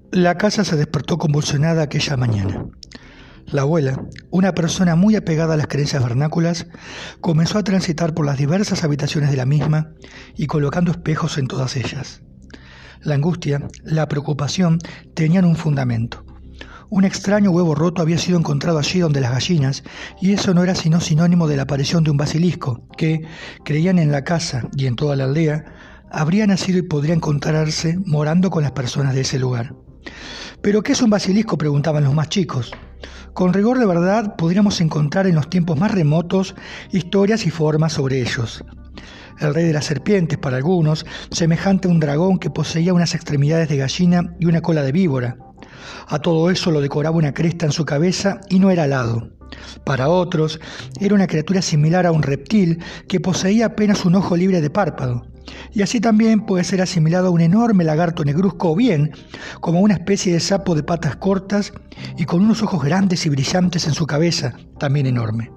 La casa se despertó convulsionada aquella mañana. La abuela, una persona muy apegada a las creencias vernáculas, comenzó a transitar por las diversas habitaciones de la misma y colocando espejos en todas ellas. La angustia, la preocupación tenían un fundamento. Un extraño huevo roto había sido encontrado allí donde las gallinas, y eso no era sino sinónimo de la aparición de un basilisco, que, creían en la casa y en toda la aldea, habría nacido y podría encontrarse morando con las personas de ese lugar. ¿Pero qué es un basilisco?, preguntaban los más chicos. Con rigor de verdad podríamos encontrar en los tiempos más remotos historias y formas sobre ellos. El rey de las serpientes, para algunos, semejante a un dragón que poseía unas extremidades de gallina y una cola de víbora. A todo eso lo decoraba una cresta en su cabeza y no era alado. Para otros, era una criatura similar a un reptil que poseía apenas un ojo libre de párpado. Y así también puede ser asimilado a un enorme lagarto negruzco o bien como una especie de sapo de patas cortas y con unos ojos grandes y brillantes en su cabeza, también enorme.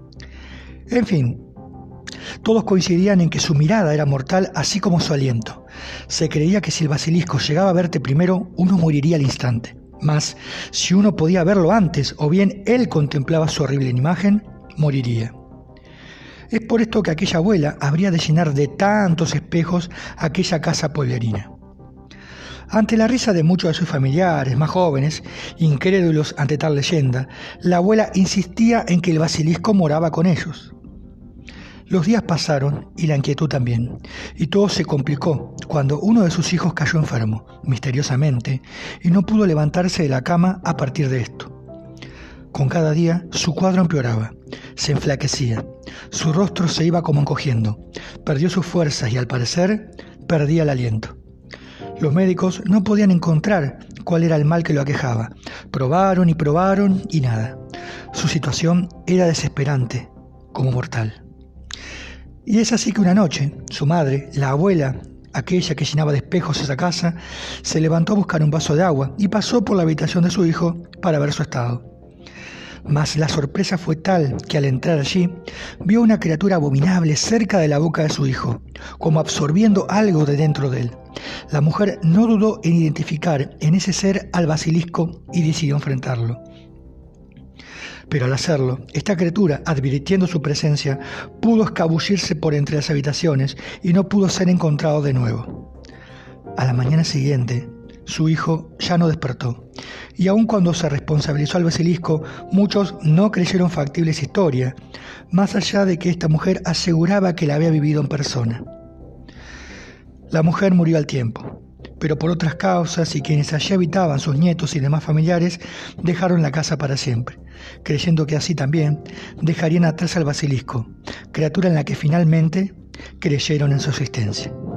En fin, todos coincidían en que su mirada era mortal, así como su aliento. Se creía que si el basilisco llegaba a verte primero, uno moriría al instante. Mas, si uno podía verlo antes, o bien él contemplaba su horrible imagen, moriría. Es por esto que aquella abuela habría de llenar de tantos espejos aquella casa pueblerina. Ante la risa de muchos de sus familiares más jóvenes, incrédulos ante tal leyenda, la abuela insistía en que el basilisco moraba con ellos. Los días pasaron y la inquietud también, y todo se complicó cuando uno de sus hijos cayó enfermo, misteriosamente, y no pudo levantarse de la cama a partir de esto. Con cada día su cuadro empeoraba, se enflaquecía, su rostro se iba como encogiendo, perdió sus fuerzas y al parecer perdía el aliento. Los médicos no podían encontrar cuál era el mal que lo aquejaba, probaron y nada. Su situación era desesperante, como mortal. Y es así que una noche, su madre, la abuela, aquella que llenaba de espejos esa casa, se levantó a buscar un vaso de agua y pasó por la habitación de su hijo para ver su estado. Mas la sorpresa fue tal que al entrar allí, vio una criatura abominable cerca de la boca de su hijo, como absorbiendo algo de dentro de él. La mujer no dudó en identificar en ese ser al basilisco y decidió enfrentarlo. Pero al hacerlo, esta criatura, advirtiendo su presencia, pudo escabullirse por entre las habitaciones y no pudo ser encontrado de nuevo. A la mañana siguiente, su hijo ya no despertó, y aun cuando se responsabilizó al basilisco, muchos no creyeron factible esa historia, más allá de que esta mujer aseguraba que la había vivido en persona. La mujer murió al tiempo, pero por otras causas, y quienes allí habitaban, sus nietos y demás familiares, dejaron la casa para siempre, creyendo que así también dejarían atrás al basilisco, criatura en la que finalmente creyeron en su existencia.